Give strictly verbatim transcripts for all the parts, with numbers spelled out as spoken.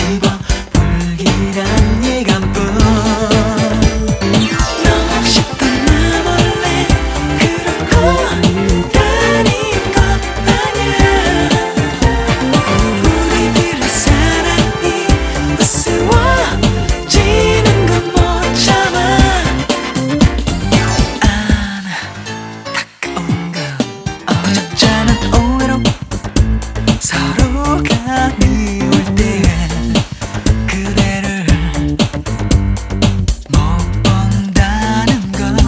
뒤집어 불길한 예감뿐. 너 없이 떠나 몰래 그러고 다닌 것 아냐. 우리들의 사랑이 우스워지는 건 못 참아. 안타까운 건 어쩌자는 오해로 서로가 미울 때 그대를 못 본다는 건.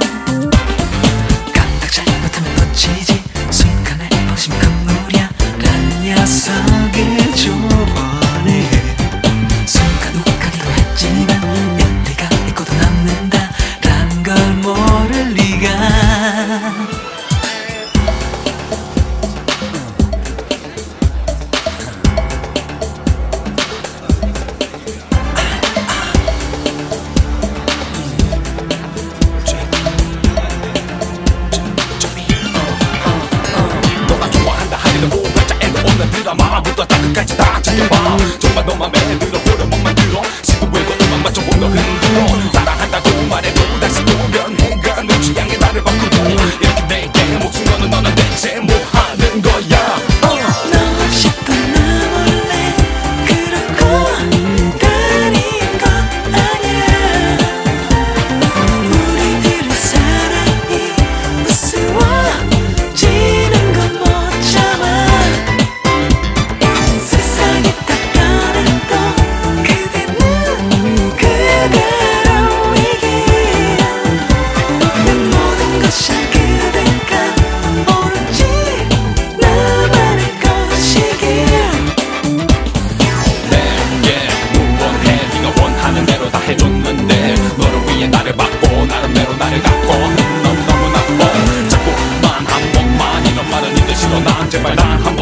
깜빡 잘못하면 놓치지 순간의 방심 금물이야 란 녀석을 조언해. 순간 욱하기도 했지만 여태가 있고도 남는다 란 걸 모를 리가. 너가 좋아한다 하기는 오백자에는 없는 드라마부터 다 끝까지 다 챙겨봐. 정말 너 맘에 들어보려 몸만 들어 시도해도 음악 맞춰보며 흔들어. 사랑한다고 말해도 다시 보면 뭔가 너 취향에 나를 바꾸고 이렇게 내게 목숨 거는 너는 대체 뭐 하는 거야. 너 없이 떠나 몰래 그러고 다닌 것 아냐. 우리들의 사랑이 우스워지는 건 못 참아. 세상이 다 변해도 그대는 그대로이기에 내 모든 것이 그대가 오로지 나만의 것이기에. 내게 무언해 네가 원하는 대로 다 해줬는데 너를 위해 나를 받고 나름대로 나를 갖고 넌 너무 나빠. 자꾸만 한 번만 이런 말은 이제 싫어. 난 제발 난 한